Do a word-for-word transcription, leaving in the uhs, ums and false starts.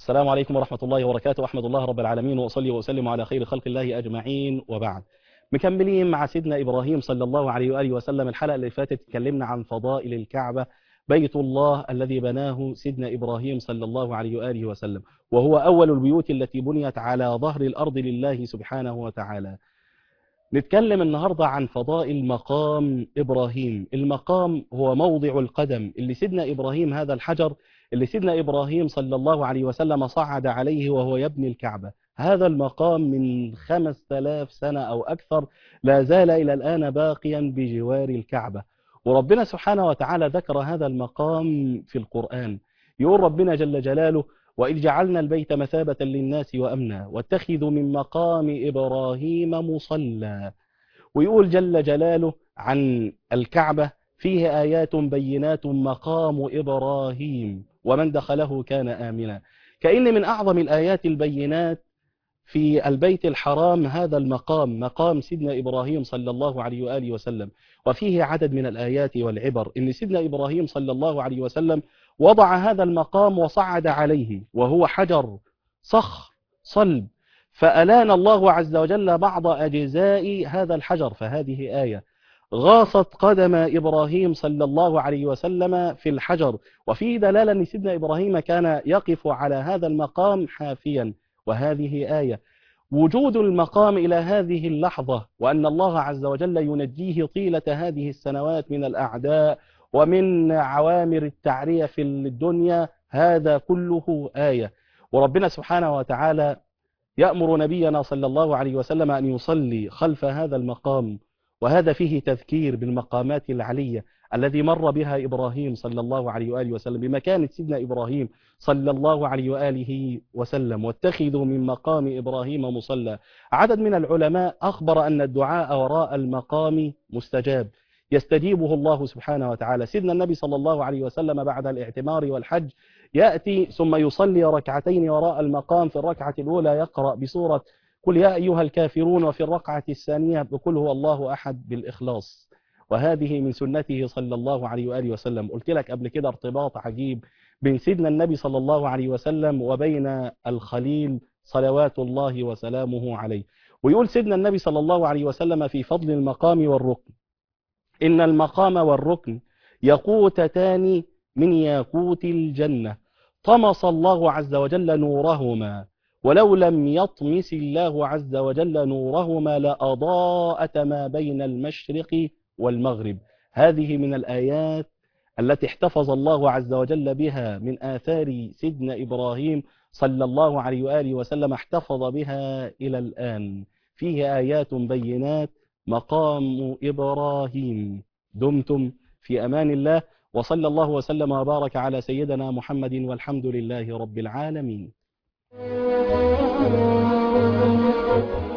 السلام عليكم ورحمة الله وبركاته. أحمد الله رب العالمين وأصلي وأسلم على خير خلق الله أجمعين، وبعد. مكملين مع سيدنا إبراهيم صلى الله عليه وآله وسلم. الحلقة اللي فاتت اتكلمنا عن فضائل الكعبة، بيت الله الذي بناه سيدنا إبراهيم صلى الله عليه وآله وسلم، وهو أول البيوت التي بنيت على ظهر الأرض لله سبحانه وتعالى. نتكلم النهاردة عن فضائل مقام إبراهيم. المقام هو موضع القدم اللي سيدنا إبراهيم، هذا الحجر اللي سيدنا إبراهيم صلى الله عليه وسلم صعد عليه وهو يبني الكعبة. هذا المقام من خمس آلاف سنة أو أكثر لا زال إلى الآن باقيا بجوار الكعبة، وربنا سبحانه وتعالى ذكر هذا المقام في القرآن. يقول ربنا جل جلاله: وإذ جعلنا البيت مثابة للناس وأمنا واتخذوا من مقام إبراهيم مصلى. ويقول جل جلاله عن الكعبة: فيه آيات بينات مقام إبراهيم ومن دخله كان آمنا. كأن من أعظم الآيات البينات في البيت الحرام هذا المقام، مقام سيدنا إبراهيم صلى الله عليه وآله وسلم. وفيه عدد من الآيات والعبر إن سيدنا إبراهيم صلى الله عليه وسلم وضع هذا المقام وصعد عليه وهو حجر صخر صلب، فألان الله عز وجل بعض أجزاء هذا الحجر، فهذه آية. غاصت قدم إبراهيم صلى الله عليه وسلم في الحجر، وفيه دلالة أن سيدنا إبراهيم كان يقف على هذا المقام حافيا، وهذه آية. وجود المقام إلى هذه اللحظة وأن الله عز وجل ينجيه طيلة هذه السنوات من الأعداء ومن عوامر التعرية في الدنيا، هذا كله آية. وربنا سبحانه وتعالى يأمر نبينا صلى الله عليه وسلم أن يصلي خلف هذا المقام، وهذا فيه تذكير بالمقامات العلية الذي مر بها إبراهيم صلى الله عليه وآله وسلم، بمكانة سيدنا إبراهيم صلى الله عليه وآله وسلم. واتخذوا من مقام إبراهيم مصلى. عدد من العلماء أخبر أن الدعاء وراء المقام مستجاب، يستجيبه الله سبحانه وتعالى. سيدنا النبي صلى الله عليه وسلم بعد الاعتمار والحج يأتي ثم يصلي ركعتين وراء المقام. في الركعة الأولى يقرأ بسورة قل يا أيها الكافرون، وفي الركعة الثانية بقل هو الله أحد بالإخلاص. وهذه من سنته صلى الله عليه وآله وسلم. قلت لك قبل كده ارتباط عجيب بين سيدنا النبي صلى الله عليه وسلم وبين الخليل صلوات الله وسلامه عليه. ويقول سيدنا النبي صلى الله عليه وسلم في فضل المقام والركن: إن المقام والركن يقوتتان من ياقوت الجنة، طمس الله عز وجل نورهما، ولو لم يطمس الله عز وجل نورهما لأضاءت ما بين المشرق والمغرب. هذه من الآيات التي احتفظ الله عز وجل بها من آثار سيدنا إبراهيم صلى الله عليه وآله وسلم، احتفظ بها إلى الآن. فيه آيات بينات مقام إبراهيم. دمتم في أمان الله، وصلى الله وسلم وبارك على سيدنا محمد، والحمد لله رب العالمين.